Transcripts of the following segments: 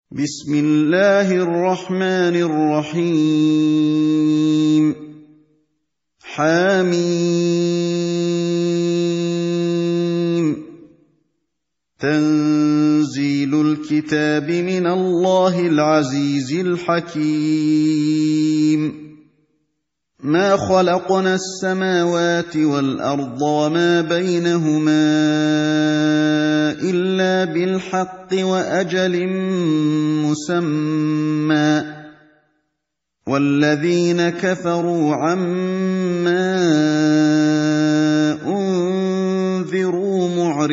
بسم الله الرحمن الرحيم حم تنزيل الكتاب من الله العزيز الحكيم ما خلقنا السماوات والأرض وما بينهما إلا بالحق وأجل مسمى والذين كفروا عما أنذروا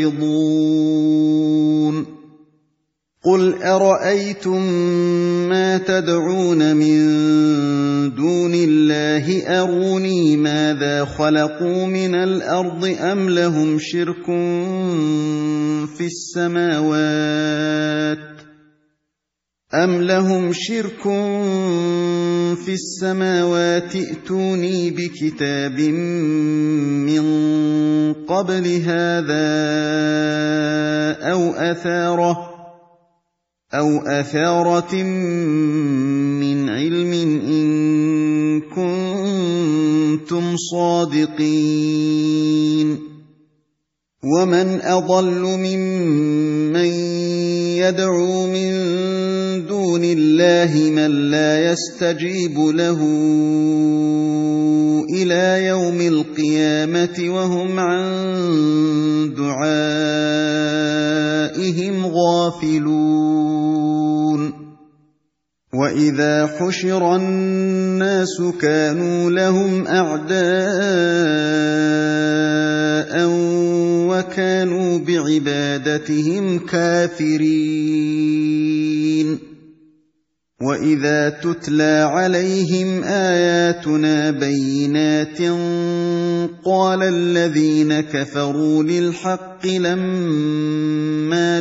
معرضون قل أرأيتم ما تدعون من دون الله أروني ماذا خلقوا من الأرض أم لهم شرك في السماوات ائتوني بكتاب من قبل هذا أو أثارة من علم إن كنتم صادقين ومن أضل ممن يدعو من دون الله من لا يستجيب له إلى يوم القيامة وهم عن دعائهم غافلون وإذا حشر الناس كانوا لهم أعداء وكانوا بعبادتهم كافرين وإذا تتلى عليهم آياتنا بينات قال الذين كفروا للحق لما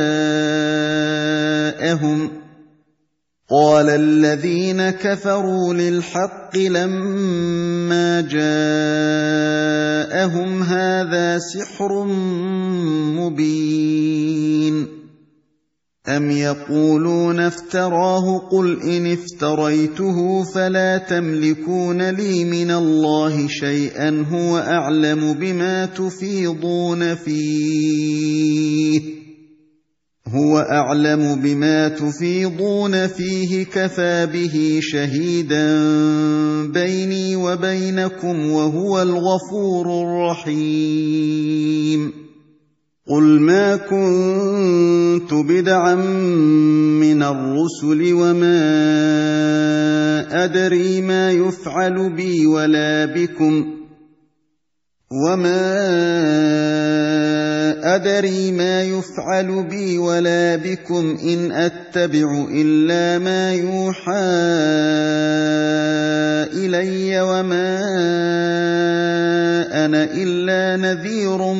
جاءهم هذا سحر مبين أم يقولون افتراه قل إن افتريته فلا تملكون لي من الله شيئا هو أعلم بما تفيضون فيه كفى به شهيدا بيني وبينكم وهو الغفور الرحيم قل ما كنت بدعا من الرسل وما أدري ما يفعل بي ولا بكم إن أتبع إلا ما يوحى إلي وما أنا إلا نذير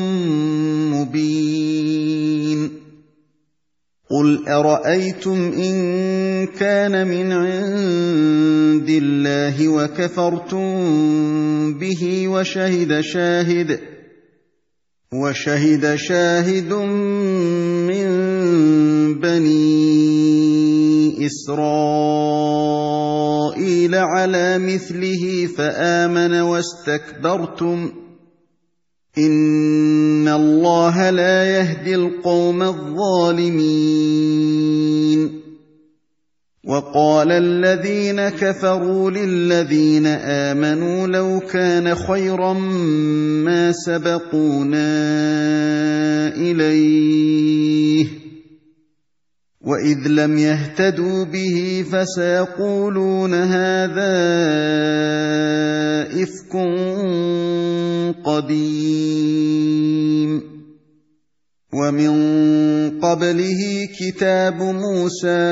مبين قل أرأيتم إن كان من عند الله وكفرتم به وشهد شاهد من بني إسرائيل على مثله فآمن واستكبرتم إن الله لا يهدي القوم الظالمين وقال الذين كفروا للذين آمنوا لو كان خيرا ما سبقونا إليه وإذ لم يهتدوا به فسيقولون هذا إفك قديم ومن قبله كتاب موسى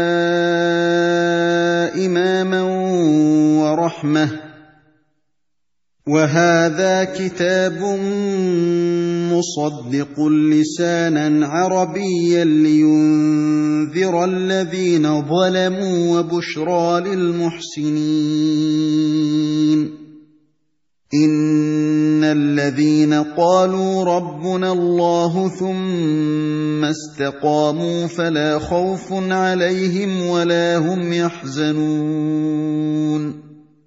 إماما ورحمة وهذا كتاب مصدق لسانا عربيا لينذر الذين ظلموا وبشرى للمحسنين إِنَّ الَّذِينَ قَالُوا رَبُّنَا اللَّهُ ثُمَّ اسْتَقَامُوا فَلَا خَوْفٌ عَلَيْهِمْ وَلَا هُمْ يَحْزَنُونَ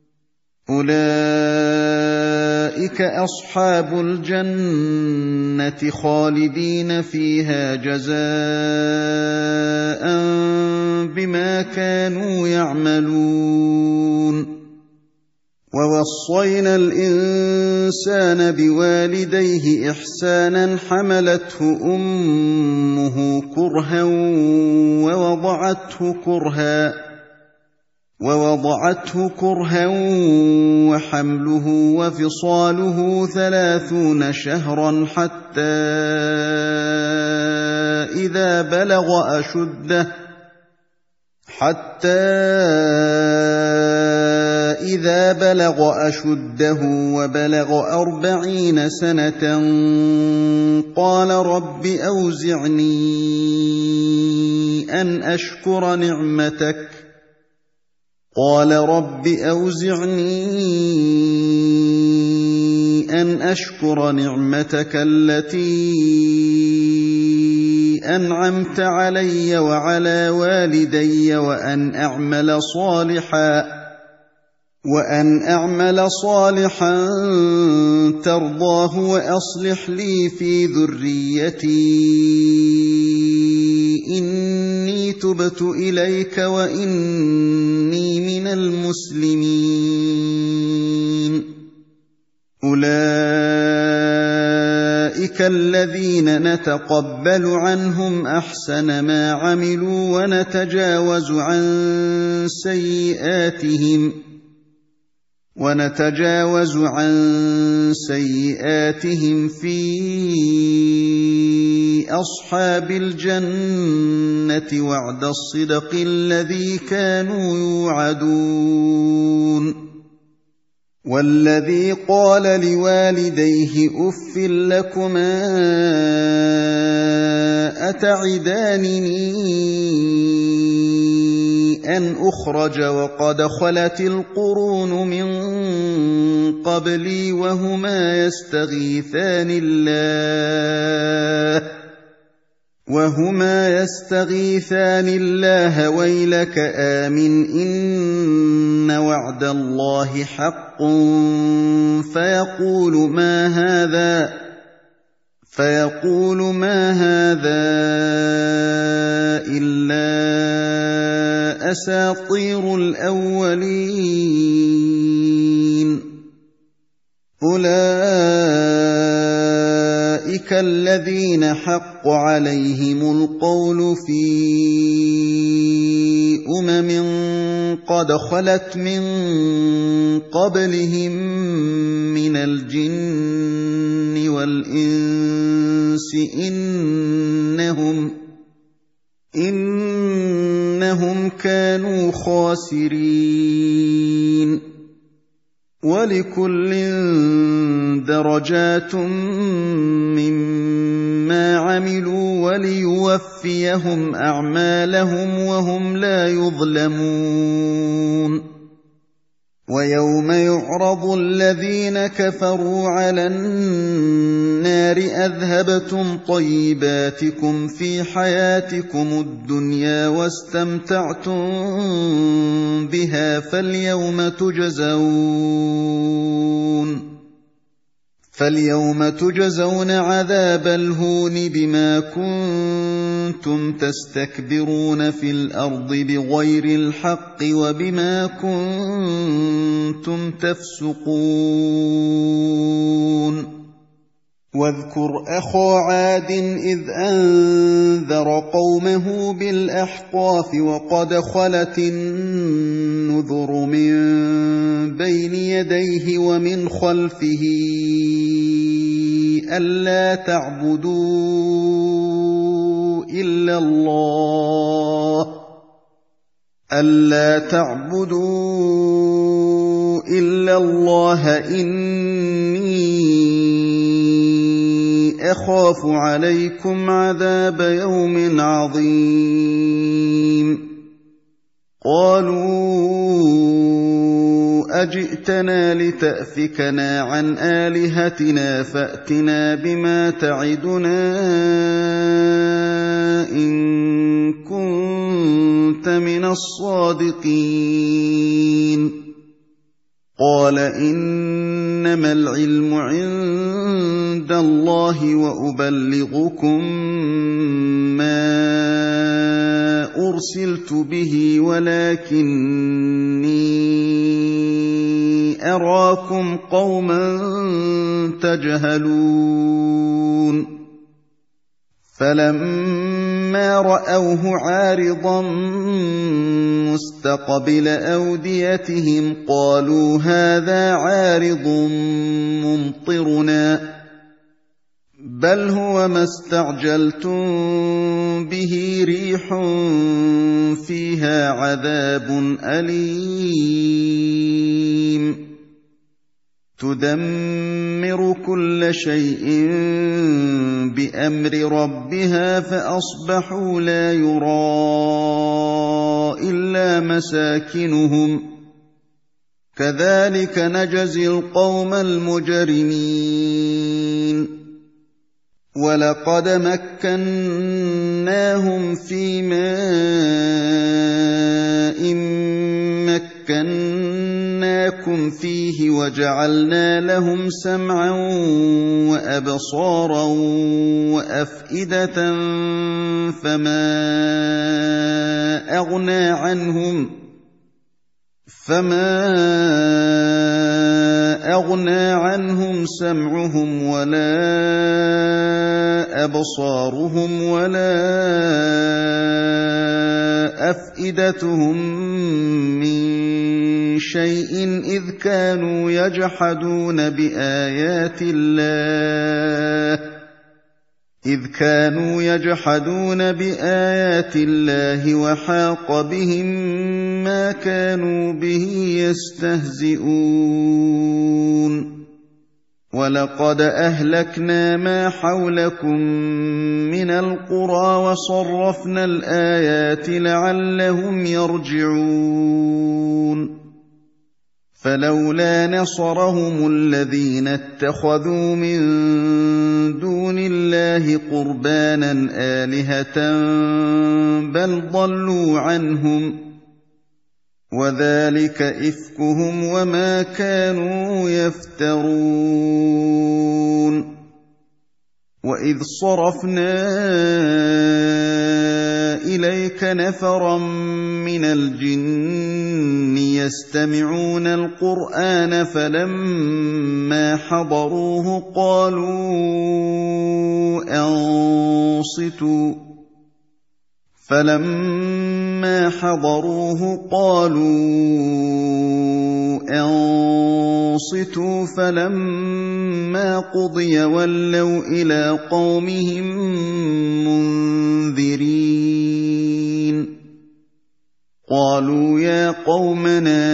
أُولَٰئِكَ أَصْحَابُ الْجَنَّةِ خَالِدِينَ فِيهَا جَزَاءً بِمَا كَانُوا يَعْمَلُونَ وَوَصَّيْنَا الْإِنسَانَ بِوَالِدَيْهِ إِحْسَانًا حَمَلَتْهُ أُمُّهُ كُرْهًا وَوَضَعَتْهُ كُرْهًا وَحَمْلُهُ وَفِصَالُهُ 30 شَهْرًا حَتَّىٰ إِذَا بَلَغَ أَشُدَّهُ وَبَلَغَ 40 سَنَةً قَالَ رَبِّ أَوْزِعْنِي أَنْ أَشْكُرَ نِعْمَتَكَ الَّتِي أَنْعَمْتَ عَلَيَّ وَعَلَىٰ وَالِدَيَّ وَأَنْ أَعْمَلَ صَالِحًا تَرْضَاهُ وَأَصْلِحْ لِي فِي ذُرِّيَّتِي إِنِّي تُبْتُ إِلَيْكَ وَإِنِّي مِنَ الْمُسْلِمِينَ أُولَٰئِكَ الَّذِينَ نَتَقَبَّلُ عَنْهُمْ أَحْسَنَ مَا عَمِلُوا وَنَتَجَاوَزُ عَن سَيِّئَاتِهِمْ فِي أَصْحَابِ الْجَنَّةِ وَعْدَ الصِّدْقِ الَّذِي كَانُوا يُوعَدُونَ وَالَّذِي قَالَ لِوَالِدَيْهِ أُفٍّ لَّكُمَا أَتَعِدَانِنِي أَنْ أُخْرَجَ وَقَدْ خَلَتِ الْقُرُونُ مِن قَبْلِي وَهُمَا يَسْتَغِيثَانِ اللَّهَ وَيْلَكَ آمِنْ إِنَّ وَعْدَ اللَّهِ حَقٌّ فَيَقُولُ مَا هَٰذَا إِلَّا أَسَاطِيرُ الْأَوَّلِينَ أُولَٰئِكَ الَّذِينَ حَقَّ عَلَيْهِمُ الْقَوْلُ فِي قَدْ خَلَتْ مِن قَبْلِهِم مِّنَ الْجِنِّ وَالْإِنسِ إِنَّهُمْ كَانُوا خَاسِرِينَ وَلِكُلٍّ دَرَجَاتٌ مِّمَّا عَمِلُوا وَلِيُوَفِّيَهُمْ أَعْمَالَهُمْ وَهُمْ لَا يُظْلَمُونَ وَيَوْمَ يُعْرَضُ الَّذِينَ كَفَرُوا عَلَى النَّارِ أَذْهَبْتُمْ طَيِّبَاتِكُمْ فِي حَيَاتِكُمُ الدُّنْيَا وَاسْتَمْتَعْتُم بِهَا فَالْيَوْمَ تُجْزَوْنَ عَذَابَ الْهُونِ بِمَا كُنتُمْ تَسْتَكْبِرُونَ فِي الْأَرْضِ بِغَيْرِ الْحَقِّ وَبِمَا كُنتُمْ تَفْسُقُونَ وَاذْكُرْ أَخَا عَادٍ إِذْ أَنذَرَ قَوْمَهُ بِالْأَحْقَافِ وَقَدْ خَلَتِ النُّذُرُ مِن بَيْنِ يَدَيْهِ وَمِنْ خَلْفِهِ أَلَّا تَعْبُدُوا إِلَّا اللَّهَ إِنِّي أَخَافُ عَلَيْكُمْ عَذَابَ يَوْمٍ عَظِيمٍ قَالُوا أجئتنا لتأفكنا عن آلهتنا فأتنا بما تعدنا إن كنت من الصادقين قال إنما العلم عند الله وأبلغكم ما أرسلت به ولكني أراكم قوما تجهلون فلما رأوه عارضا مستقبل أوديتهم قالوا هذا عارض ممطرنا بل هو ما استعجلتم به ريح فيها عذاب أليم تدمر كل شيء بأمر ربها فأصبحوا لا يرى إلا مساكنهم كذلك نجزي القوم المجرمين ولقد مكناهم في ماء مكناكم فيه وجعلنا لهم سمعا وأبصارا وأفئدة فما أغنى عنهم سمعهم ولا أبصارهم ولا أفئدتهم من شيء إذ كانوا يجحدون بآيات الله وحاق بهم ما كانوا به يستهزئون ولقد أهلكنا ما حولكم من القرى وصرفنا الآيات لعلهم يرجعون فلولا نصرهم الذين اتخذوا من دون الله قربانا آلهة بل ضلوا عنهم وذلك إفكهم وما كانوا يفترون وإذ صرفنا إليك نفرا من الجن يستمعون القرآن فلما حضروه قالوا أنصتوا فلما قضي ولوا إلى قومهم منذرين قالوا يا قومنا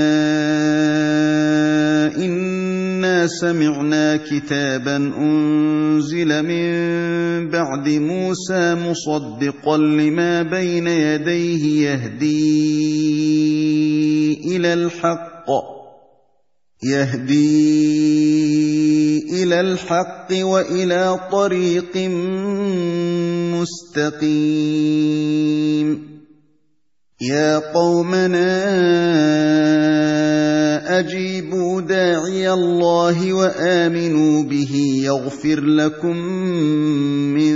إنا سمعنا كتابا أنزل من بعد موسى مصدقا لما بين يديه يهدي إلى الحق وإلى طريق مستقيم يا قومنا أجيبوا داعي الله وآمنوا به يغفر لكم من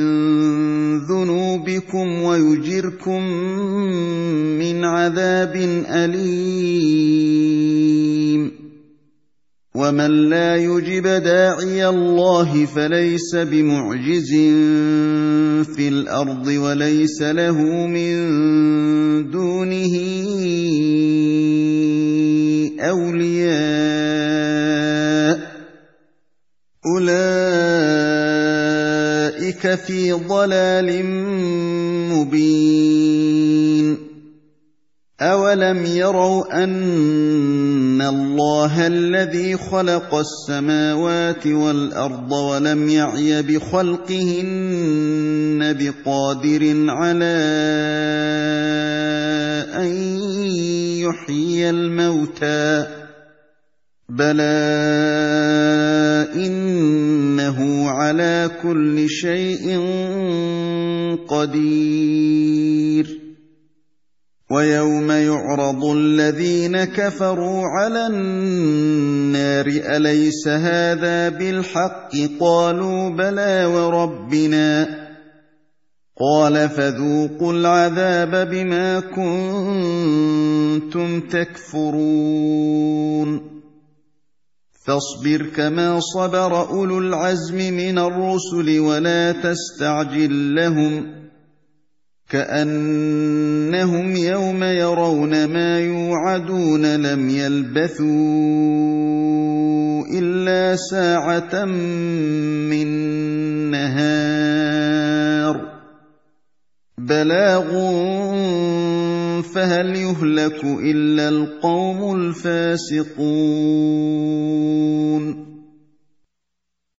ذنوبكم ويجركم من عذاب أليم ومن لا يجب داعي الله فليس بمعجز في الأرض وليس له من دونه أولياء أولئك في ضلال مبين أولم يروا أن الله الذي خلق السماوات والأرض ولم يعي بخلقهن بقادر على أن يحيي الموتى بَلَىٰ إِنَّهُ عَلَىٰ كُلِّ شَيْءٍ قَدِيرٌ وَيَوْمَ يُعْرَضُ الَّذِينَ كَفَرُوا عَلَى النَّارِ أَلَيْسَ هَٰذَا بِالْحَقِّ قَالُوا بَلَىٰ وَرَبِّنَا قَالَ فَذُوقُوا الْعَذَابَ بِمَا كُنتُمْ تَكْفُرُونَ فاصبر كما صبر أولو العزم من الرسل ولا تستعجل لهم كأنهم يوم يرون ما يوعدون لم يلبثوا إلا ساعة من نهار بلاغ فهل يهلك إلا القوم الفاسقون